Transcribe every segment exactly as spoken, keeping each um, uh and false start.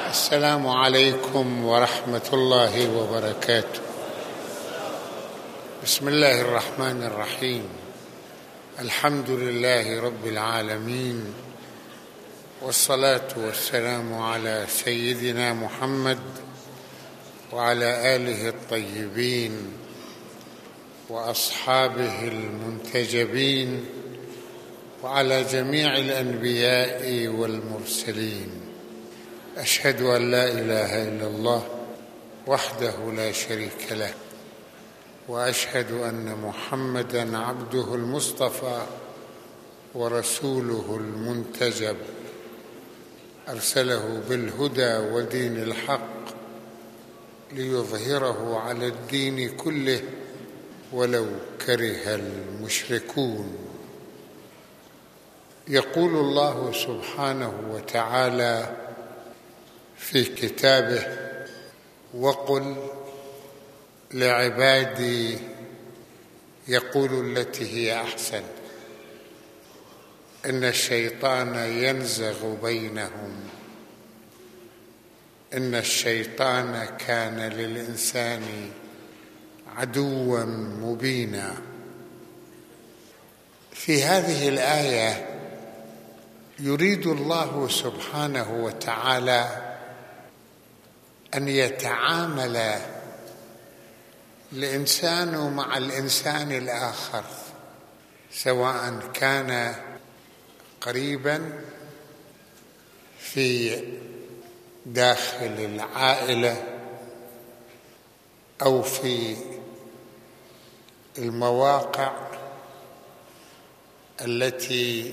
السلام عليكم ورحمة الله وبركاته. بسم الله الرحمن الرحيم. الحمد لله رب العالمين، والصلاة والسلام على سيدنا محمد وعلى آله الطيبين وأصحابه المنتجبين وعلى جميع الأنبياء والمرسلين. أشهد أن لا إله إلا الله وحده لا شريك له، وأشهد أن محمدًا عبده المصطفى ورسوله المنتجب، أرسله بالهدى ودين الحق ليظهره على الدين كله ولو كره المشركون. يقول الله سبحانه وتعالى في كتابه: وقل لعبادي يقولوا التي هي أحسن إن الشيطان ينزغ بينهم إن الشيطان كان للإنسان عدواً مبيناً. في هذه الآية يريد الله سبحانه وتعالى أن يتعامل الإنسان مع الإنسان الآخر، سواء كان قريباً في داخل العائلة أو في المواقع التي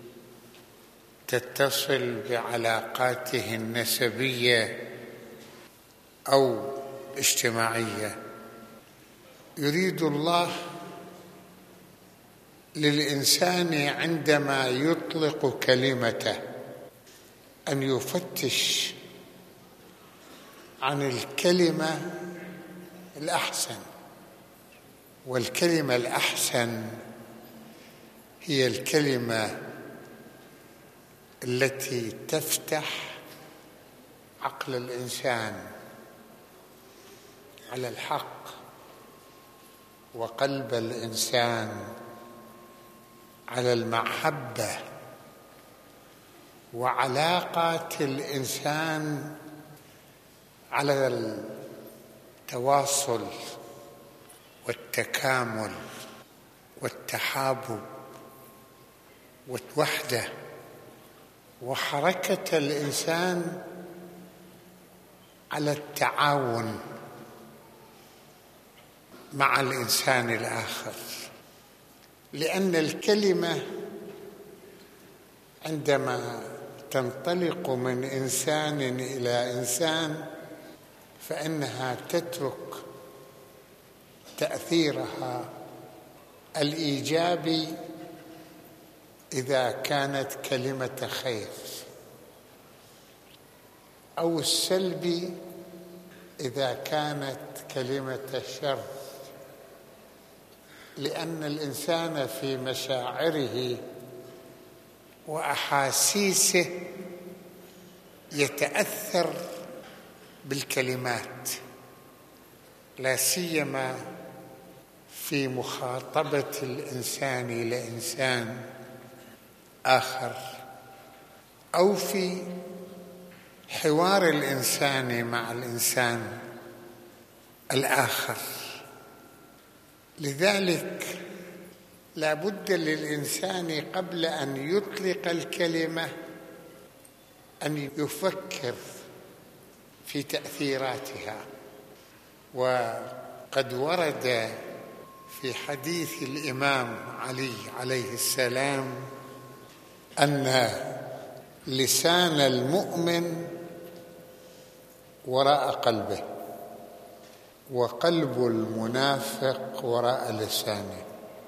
تتصل بعلاقاته النسبية أو اجتماعية. يريد الله للإنسان عندما يطلق كلمته أن يفتش عن الكلمة الأحسن، والكلمة الأحسن هي الكلمة التي تفتح عقل الإنسان على الحق، وقلب الإنسان على المحبة، وعلاقات الإنسان على التواصل والتكامل والتحابب والوحدة، وحركة الإنسان على التعاون مع الإنسان الآخر. لأن الكلمة عندما تنطلق من إنسان إلى إنسان فإنها تترك تأثيرها الإيجابي إذا كانت كلمة خير، أو السلبي إذا كانت كلمة شر. لأن الإنسان في مشاعره وأحاسيسه يتأثر بالكلمات، لا سيما في مخاطبة الإنسان لإنسان آخر، أو في حوار الإنسان مع الإنسان الآخر. لذلك لا بد للإنسان قبل أن يطلق الكلمة أن يفكر في تأثيراتها. وقد ورد في حديث الإمام علي عليه السلام أن لسان المؤمن وراء قلبه، وقلب المنافق وراء لسانه.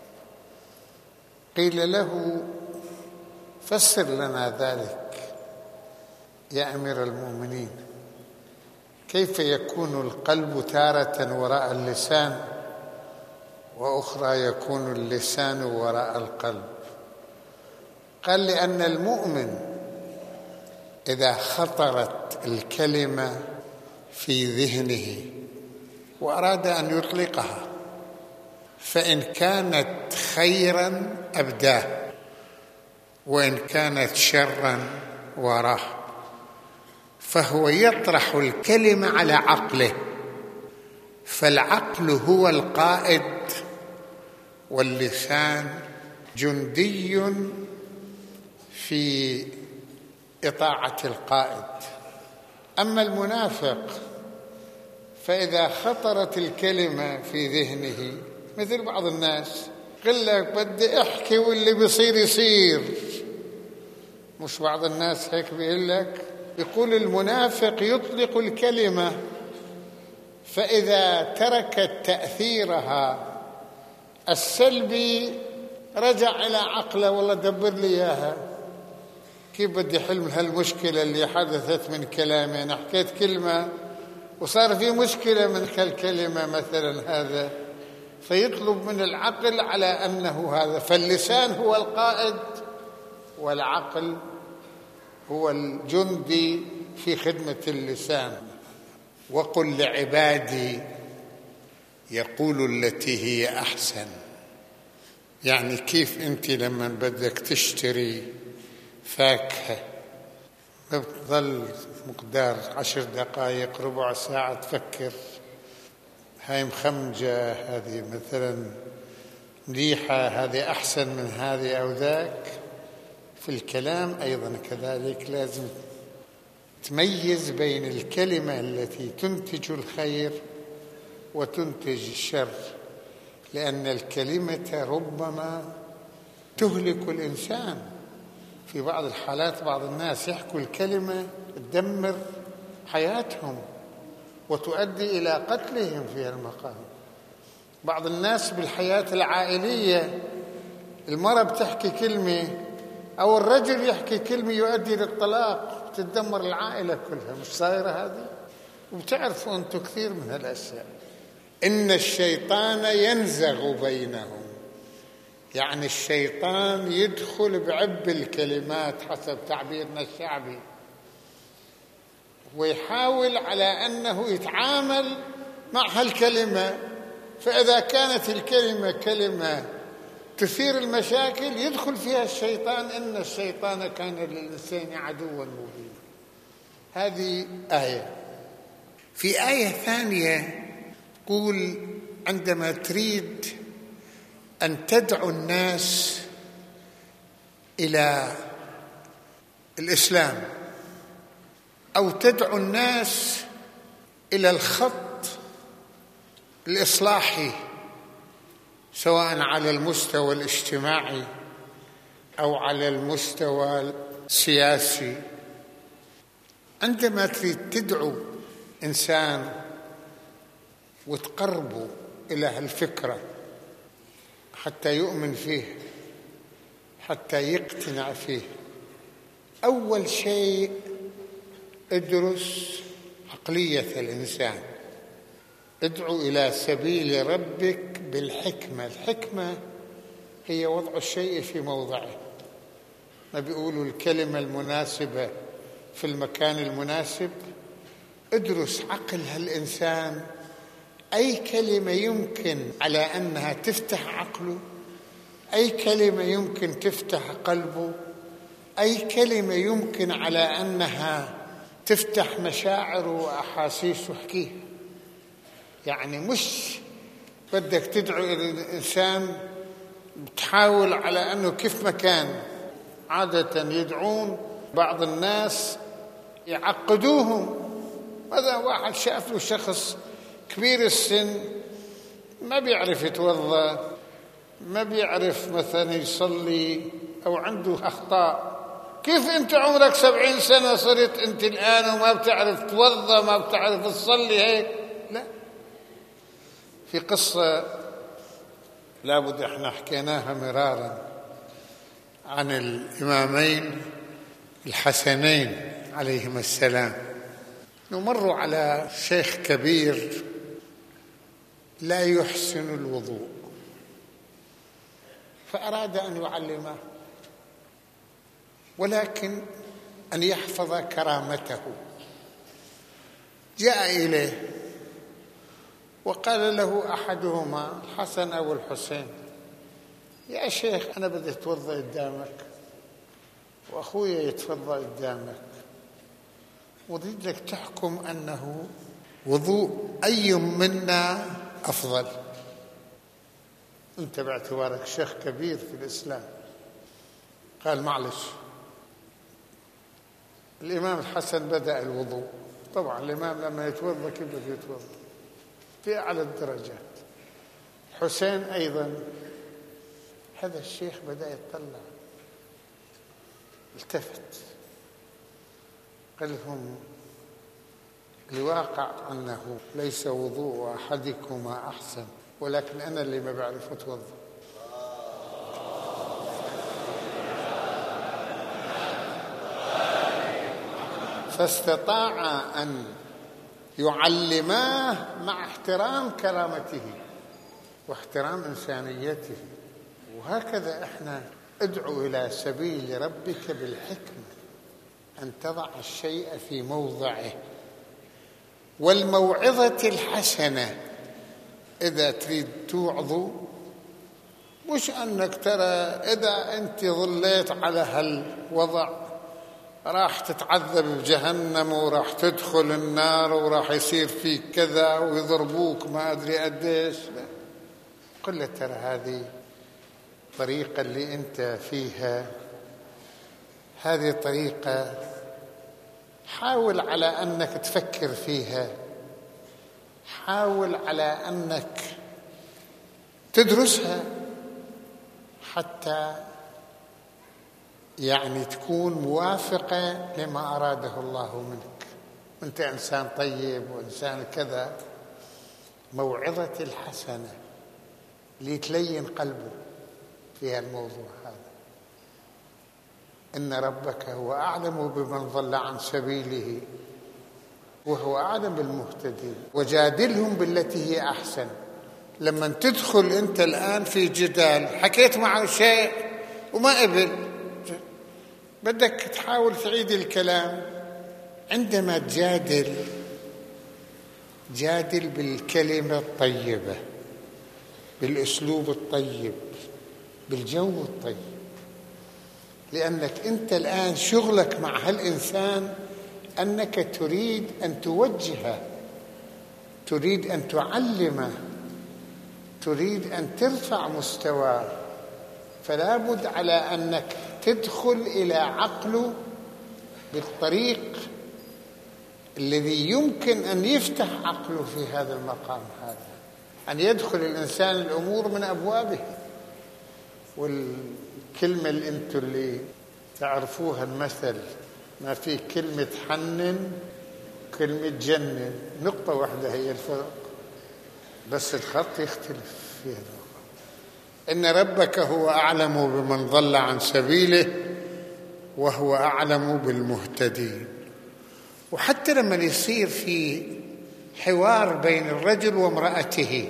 قيل له: فسر لنا ذلك يا أمير المؤمنين، كيف يكون القلب تارة وراء اللسان وأخرى يكون اللسان وراء القلب؟ قال: لأن المؤمن إذا خطرت الكلمة في ذهنه وأراد أن يطلقها، فإن كانت خيرا أبداه، وإن كانت شرا وراه، فهو يطرح الكلمة على عقله، فالعقل هو القائد واللسان جندي في إطاعة القائد. أما المنافق فإذا خطرت الكلمة في ذهنه مثل بعض الناس قل لك بدي أحكي واللي بيصير يصير، مش بعض الناس هيك بيقول لك؟ يقول المنافق يطلق الكلمة، فإذا تركت تأثيرها السلبي رجع إلى عقله، والله دبر لي إياها، كيف بدي حل هالمشكلة اللي حدثت من كلامي؟ أنا حكيت كلمة وصار في مشكلة من هالكلمة مثلا هذا، فيطلب من العقل على أنه هذا. فاللسان هو القائد والعقل هو الجندي في خدمة اللسان. وقل لعبادي يقول التي هي أحسن. يعني كيف أنت لما بدك تشتري فاكهة ما بتظل مقدار عشر دقائق ربع ساعة تفكر هاي مخمجة، هذه مثلا مليحة، هذه أحسن من هذه أو ذاك. في الكلام أيضا كذلك لازم تميز بين الكلمة التي تنتج الخير وتنتج الشر، لأن الكلمة ربما تهلك الإنسان. في بعض الحالات بعض الناس يحكوا الكلمة تدمر حياتهم وتؤدي إلى قتلهم في المقام. بعض الناس بالحياة العائلية المرأة بتحكي كلمة أو الرجل يحكي كلمة يؤدي للطلاق، تدمر العائلة كلها. مش صايرة هذه؟ وبتعرفوا أنتم كثير من هالأشياء. إن الشيطان ينزغ بينهم، يعني الشيطان يدخل بعب الكلمات حسب تعبيرنا الشعبي، ويحاول على أنه يتعامل مع هالكلمة. فإذا كانت الكلمة كلمة تثير المشاكل يدخل فيها الشيطان. إن الشيطان كان للإنسان عدوا مبينا. هذه آية. في آية ثانية تقول عندما تريد أن تدعو الناس إلى الإسلام أو تدعو الناس إلى الخط الإصلاحي سواء على المستوى الاجتماعي أو على المستوى السياسي، عندما تريد تدعو إنسان وتقربه إلى هالفكرة حتى يؤمن فيه، حتى يقتنع فيه، أول شيء ادرس عقلية الإنسان. ادعو إلى سبيل ربك بالحكمة. الحكمة هي وضع الشيء في موضعه، ما بيقولوا الكلمة المناسبة في المكان المناسب. ادرس عقل هالإنسان، أي كلمة يمكن على أنها تفتح عقله، أي كلمة يمكن تفتح قلبه، أي كلمة يمكن على أنها تفتح مشاعره وأحاسيسه احكيه. يعني مش بدك تدعو الإنسان بتحاول على أنه كيف ما كان. عادة يدعون بعض الناس يعقدوهم. هذا واحد شاف له شخص كبير السن ما بيعرف يتوضأ، ما بيعرف مثلا يصلي أو عنده أخطاء. كيف أنت عمرك سبعين سنة صرت أنت الآن وما بتعرف تتوضأ، ما بتعرف تصلي هيك؟ لا. في قصة لابد احنا حكيناها مرارا عن الإمامين الحسنين عليهما السلام. نمر على شيخ كبير لا يحسن الوضوء، فأراد أن يعلمه، ولكن أن يحفظ كرامته. جاء إليه وقال له أحدهما الحسن أو الحسين: يا شيخ أنا بدي أتوضأ قدامك وأخويا يتوضأ قدامك، وأريد لك تحكم أنه وضوء أي منا أفضل. أنت باعتبارك شيخ كبير في الإسلام. قال: معلش. الإمام الحسن بدأ الوضوء. طبعا الإمام لما يتوضأ كيف بده يتوضأ؟ في أعلى الدرجات. حسين أيضا. هذا الشيخ بدأ يتطلع، التفت، قال لهم: الواقع أنه ليس وضوء أحدكما أحسن، ولكن أنا اللي ما بعرف أتوضأ. فاستطاع أن يعلماه مع احترام كرامته واحترام إنسانيته. وهكذا احنا ادعو إلى سبيل ربك بالحكمة، أن تضع الشيء في موضعه، والموعظة الحسنة. إذا تريد توعظ، مش أنك ترى إذا أنت ظليت على هالوضع راح تتعذب بجهنم وراح تدخل النار وراح يصير فيك كذا ويضربوك ما أدري قديش. لا، قل له: ترى هذه الطريقة اللي أنت فيها، هذه طريقة حاول على أنك تفكر فيها، حاول على أنك تدرسها حتى يعني تكون موافقة لما أراده الله منك. أنت إنسان طيب وإنسان كذا. موعظة الحسنة لتلين قلبه في الموضوع هذا. إن ربك هو أعلم بمن ضل عن سبيله وهو أعلم بالمهتدين، وجادلهم بالتي هي أحسن. لما تدخل أنت الآن في جدال، حكيت معه شيء وما قبل، بدك تحاول تعيد الكلام. عندما تجادل، جادل بالكلمة الطيبة، بالأسلوب الطيب، بالجو الطيب، لأنك أنت الآن شغلك مع هالإنسان أنك تريد أن توجهه، تريد أن تعلمه، تريد أن ترفع مستواه. فلا بد على أنك تدخل إلى عقله بالطريق الذي يمكن أن يفتح عقله في هذا المقام هذا، أن يدخل الإنسان الأمور من أبوابه. والكلمة اللي أنتم اللي تعرفوها المثل: ما في كلمة حنن كلمة جنن، نقطة واحدة هي الفرق، بس الخط يختلف في هذا. إن ربك هو أعلم بمن ضل عن سبيله وهو أعلم بالمهتدين. وحتى لما يصير في حوار بين الرجل وامرأته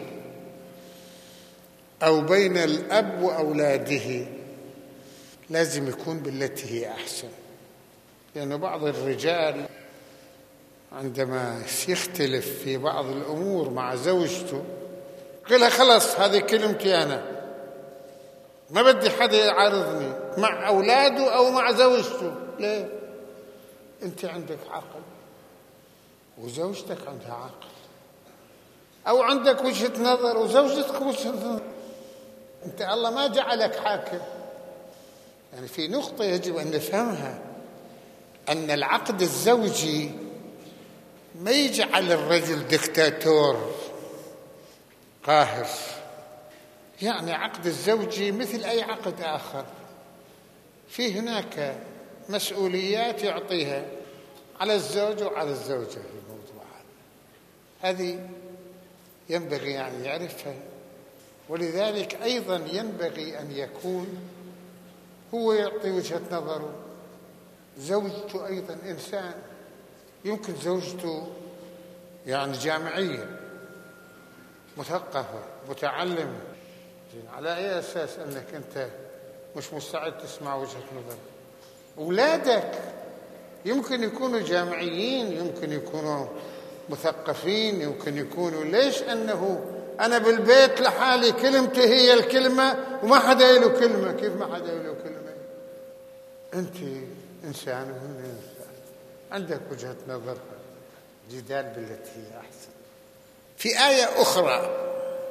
أو بين الأب وأولاده، لازم يكون بالتي هي أحسن. لأن بعض الرجال عندما يختلف في بعض الأمور مع زوجته قلها: خلص هذه كلمتي أنا، ما بدي حدا يعارضني مع أولاده أو مع زوجته. ليه؟ أنت عندك عقل وزوجتك عندها عقل، أو عندك وجهة نظر وزوجتك وجهة نظر. أنت الله ما جعلك حاكم. يعني في نقطة يجب أن نفهمها، أن العقد الزوجي ما يجعل الرجل دكتاتور قاهر. يعني عقد الزوجي مثل أي عقد آخر، في هناك مسؤوليات يعطيها على الزوج وعلى الزوجة في الموضوع هذا. هذه ينبغي يعني يعرفها. ولذلك أيضا ينبغي أن يكون هو يعطي وجهة نظره، زوجته أيضا إنسان، يمكن زوجته يعني جامعية مثقفة متعلمة، على أي أساس أنك أنت مش مستعد تسمع وجهة نظر؟ أولادك يمكن يكونوا جامعيين، يمكن يكونوا مثقفين، يمكن يكونوا. ليش أنه أنا بالبيت لحالي كلمتي هي الكلمة وما حدا له كلمة؟ كيف ما حدا له كلمة؟ أنت إنسان وهن إنسان، عندك وجهة نظر، جدال بالتي هي أحسن. في آية أخرى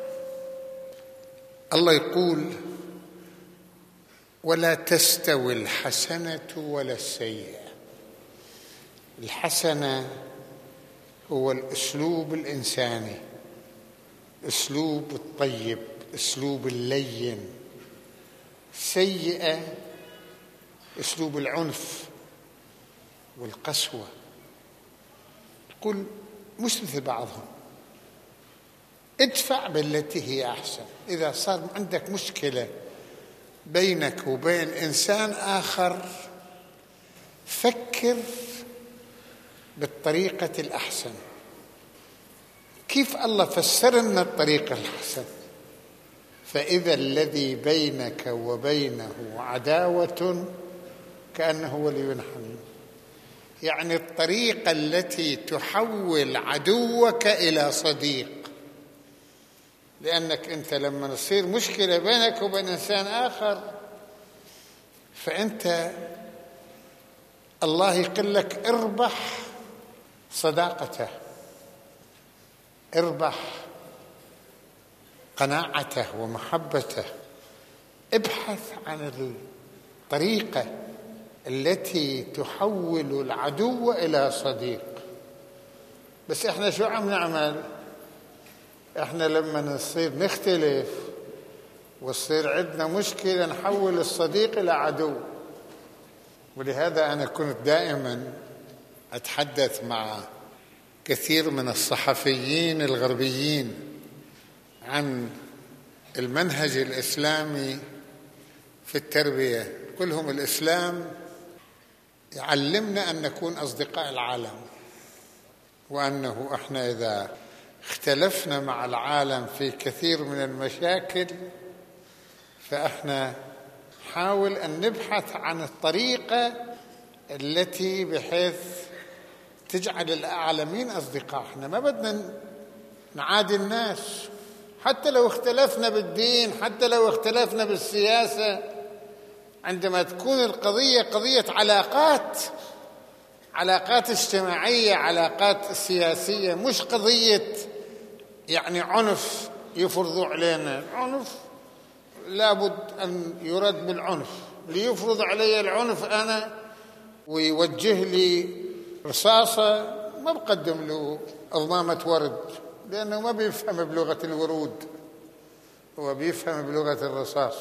الله يقول: ولا تستوي الحسنة ولا السيئة. الحسنة هو الأسلوب الإنساني، أسلوب الطيب، أسلوب اللين. سيئة أسلوب العنف والقسوة. تقول مش مثل بعضهم، ادفع بالتي هي أحسن. إذا صار عندك مشكلة بينك وبين إنسان آخر، فكر بالطريقة الأحسن. كيف الله فسر لنا الطريقة الأحسن؟ فإذا الذي بينك وبينه عداوة كأنه ولي حميم. يعني الطريقة التي تحول عدوك إلى صديق. لأنك أنت لما تصير مشكلة بينك وبين إنسان آخر، فأنت الله يقول لك اربح صداقته، اربح قناعته ومحبته. ابحث عن الطريقة التي تحول العدو إلى صديق. بس إحنا شو عم نعمل؟ إحنا لما نصير نختلف وصير عندنا مشكلة نحول الصديق إلى عدو. ولهذا أنا كنت دائما أتحدث مع كثير من الصحفيين الغربيين عن المنهج الإسلامي في التربية. كلهم الإسلام يعلمنا أن نكون أصدقاء العالم، وأنه إحنا إذا اختلفنا مع العالم في كثير من المشاكل فإحنا نحاول أن نبحث عن الطريقة التي بحيث تجعل العالمين أصدقاء. إحنا ما بدنا نعادي الناس، حتى لو اختلفنا بالدين، حتى لو اختلفنا بالسياسة. عندما تكون القضية قضية علاقات، علاقات اجتماعية، علاقات سياسية، مش قضية يعني عنف يفرضوا علينا. العنف لابد أن يرد بالعنف. ليفرض علي العنف أنا ويوجه لي رصاصة، ما بقدم له أضمامة ورد، لأنه ما بيفهم بلغة الورود، هو بيفهم بلغة الرصاص.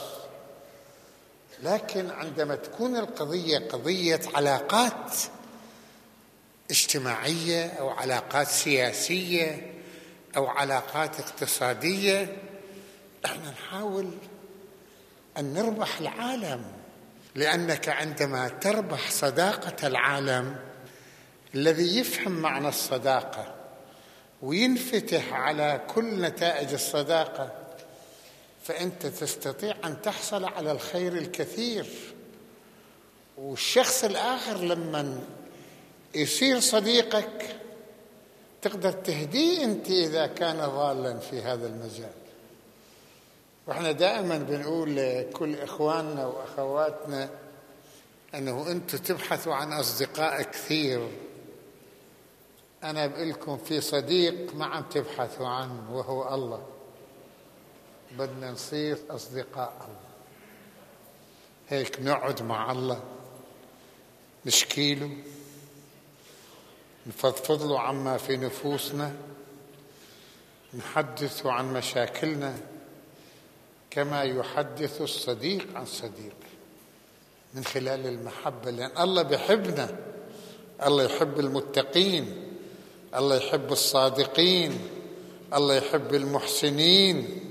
لكن عندما تكون القضية قضية علاقات اجتماعية أو علاقات سياسية أو علاقات اقتصادية، احنا نحاول أن نربح العالم. لأنك عندما تربح صداقة العالم الذي يفهم معنى الصداقة وينفتح على كل نتائج الصداقة، فأنت تستطيع أن تحصل على الخير الكثير. والشخص الآخر لما يصير صديقك تقدر تهديه أنت إذا كان ضالا في هذا المجال. وإحنا دائما بنقول لكل إخواننا وأخواتنا أنه أنتم تبحثوا عن أصدقاء كثير. أنا بقول لكم في صديق ما عم تبحثوا عنه وهو الله. بدنا نصير أصدقاء الله، هيك نقعد مع الله نشكيله، نفضفض له عما في نفوسنا، نحدث عن مشاكلنا كما يحدث الصديق عن صديقه، من خلال المحبة. لأن الله بيحبنا، الله يحب المتقين، الله يحب الصادقين، الله يحب المحسنين.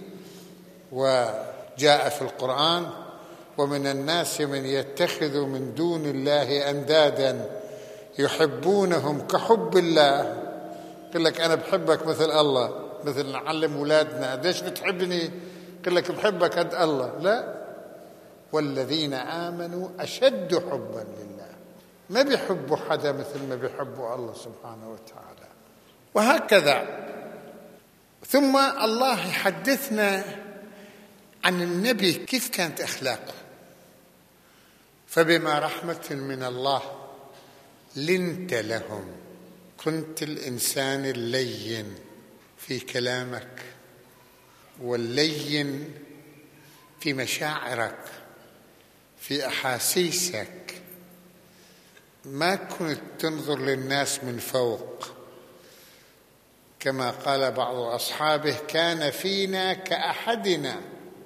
وجاء في القرآن: ومن الناس من يتخذ من دون الله أندادا يحبونهم كحب الله. يقول لك أنا بحبك مثل الله، مثل نعلم أولادنا قديش بتحبني، يقول لك بحبك قد الله. لا، والذين آمنوا أشد حبا لله. ما بيحبوا حدا مثل ما بيحبوا الله سبحانه وتعالى. وهكذا. ثم الله يحدثنا عن النبي كيف كانت أخلاقه. فبما رحمة من الله لنت لهم، كنت الإنسان اللين في كلامك واللين في مشاعرك في أحاسيسك، ما كنت تنظر للناس من فوق، كما قال بعض أصحابه كان فينا كأحدنا،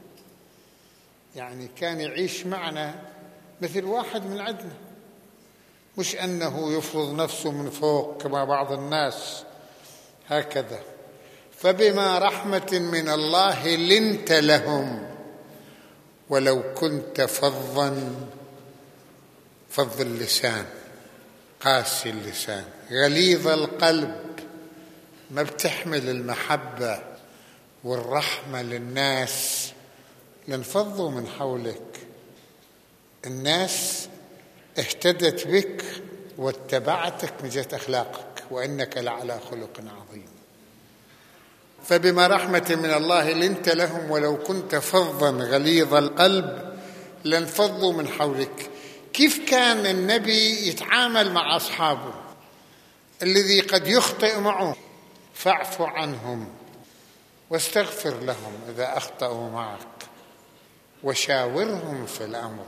يعني كان يعيش معنا مثل واحد من عندنا، مش أنه يفرض نفسه من فوق كما بعض الناس هكذا. فبما رحمة من الله لنت لهم ولو كنت فظا فظ اللسان، قاسي اللسان، غليظ القلب، ما بتحمل المحبة والرحمة للناس لانفضوا من حولك. الناس اهتدت بك واتبعتك من جهة أخلاقك، وإنك لعلى خلق عظيم. فبما رحمة من الله لنت لهم ولو كنت فظا غليظ القلب لانفضوا من حولك. كيف كان النبي يتعامل مع أصحابه؟ الذي قد يخطئ معه فاعف عنهم واستغفر لهم إذا أخطأوا معك وشاورهم في الأمر.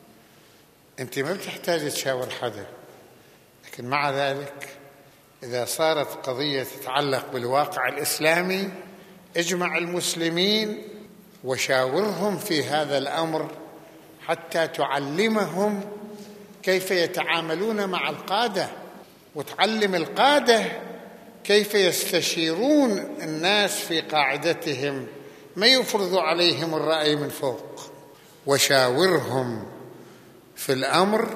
أنت ما بتحتاج تشاور حدا، لكن مع ذلك إذا صارت قضية تتعلق بالواقع الإسلامي اجمع المسلمين وشاورهم في هذا الأمر حتى تعلمهم كيف يتعاملون مع القادة، وتعلم القادة كيف يستشيرون الناس في قاعدتهم، ما يفرضوا عليهم الرأي من فوق. وشاورهم في الأمر،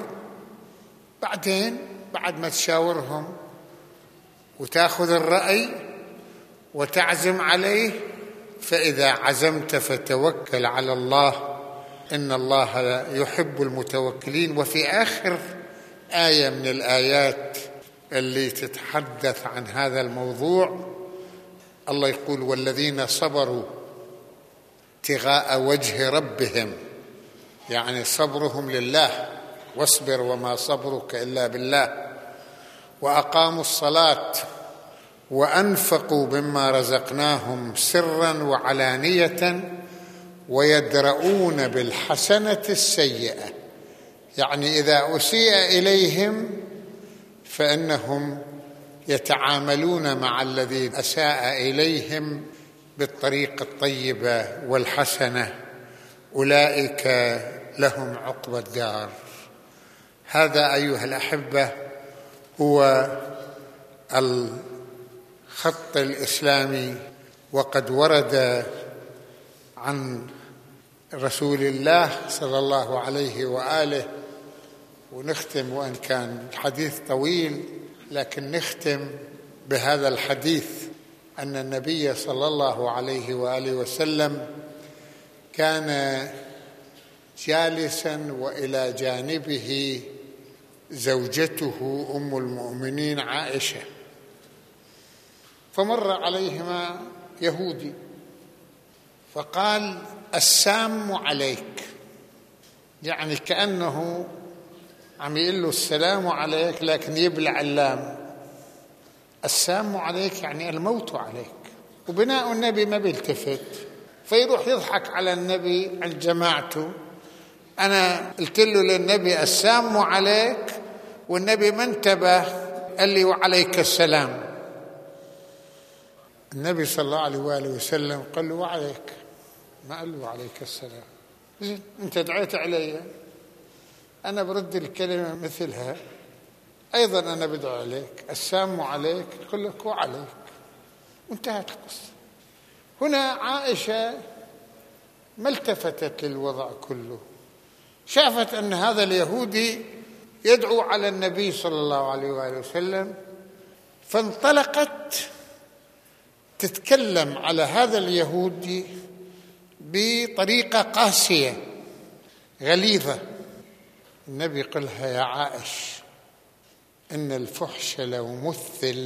بعدين بعد ما تشاورهم وتأخذ الرأي وتعزم عليه، فإذا عزمت فتوكل على الله إن الله يحب المتوكلين. وفي آخر آية من الآيات اللي تتحدث عن هذا الموضوع الله يقول والذين صبروا ابتغاء وجه ربهم، يعني صبرهم لله، واصبر وما صبرك إلا بالله، وأقاموا الصلاة وأنفقوا مما رزقناهم سرا وعلانية ويدرؤون بالحسنة السيئة، يعني إذا أسيء إليهم فإنهم يتعاملون مع الذي أساء إليهم بالطريقة الطيبة والحسنة، أولئك لهم عقبى الدار. هذا أيها الأحبة هو الخط الإسلامي، وقد ورد عن رسول الله صلى الله عليه وآله. ونختم، وإن كان الحديث طويل لكن نختم بهذا الحديث، أن النبي صلى الله عليه وآله وسلم كان جالسا وإلى جانبه زوجته أم المؤمنين عائشة، فمر عليهما يهودي فقال السام عليك، يعني كأنه عم يقول له السلام عليك لكن يبلع اللام. السام عليك يعني الموت عليك. وبناء النبي ما بيلتفت، فيروح يضحك على النبي عند جماعته. أنا قلت له للنبي السام عليك والنبي ما انتبه، قال لي وعليك السلام. النبي صلى الله عليه وآله وسلم قال له وعليك، ما قال له وعليك السلام. زين أنت دعيت علي، أنا برد الكلمة مثلها، أيضا أنا بدعو عليك، السام عليك، يقول لك وعليك، وانتهت القصة. هنا عائشة ما التفتت للوضع كله، شافت أن هذا اليهودي يدعو على النبي صلى الله عليه وآله وسلم، فانطلقت تتكلم على هذا اليهودي بطريقة قاسية غليظة. النبي قال لها يا عائش إن الفحش لو مثل،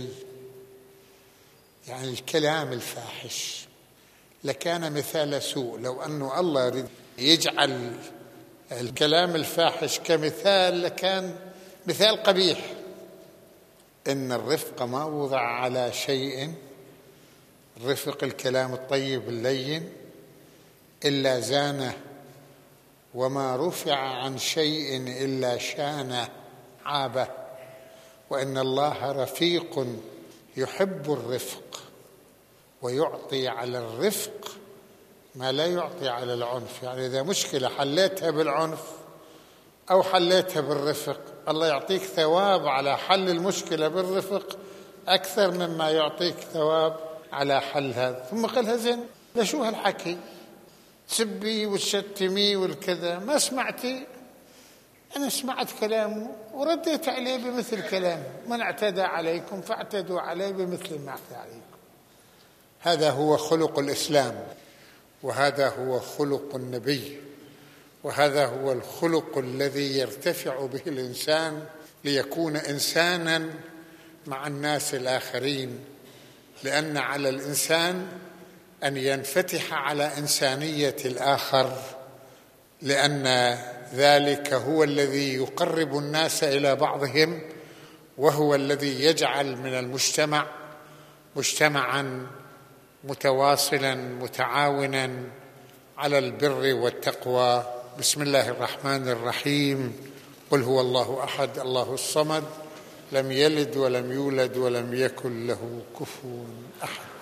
يعني الكلام الفاحش، لكان مثال سوء. لو أنه الله يريد يجعل الكلام الفاحش كمثال لكان مثال قبيح. إن الرفق ما وضع على شيء، الرفق الكلام الطيب اللين، إلا زانه، وما رفع عن شيء إلا شانه عابه. وإن الله رفيق يحب الرفق ويعطي على الرفق ما لا يعطي على العنف. يعني إذا مشكلة حليتها بالعنف أو حليتها بالرفق، الله يعطيك ثواب على حل المشكلة بالرفق أكثر مما يعطيك ثواب على حل هذا. ثم قالها زين، لشو هالحكي؟ تسبي وتشتمي والكذا، ما سمعتي؟ أنا سمعت كلامه ورديت عليه بمثل كلامه. من اعتدى عليكم فاعتدوا عليه بمثل ما اعتدى عليكم. هذا هو خلق الإسلام، وهذا هو خلق النبي، وهذا هو الخلق الذي يرتفع به الإنسان ليكون إنسانا مع الناس الآخرين. لأن على الإنسان أن ينفتح على إنسانية الآخر، لأن ذلك هو الذي يقرب الناس إلى بعضهم، وهو الذي يجعل من المجتمع مجتمعا متواصلا متعاونا على البر والتقوى. بسم الله الرحمن الرحيم. قل هو الله أحد الله الصمد، لم يلد ولم يولد ولم يكن له كفوا أحد.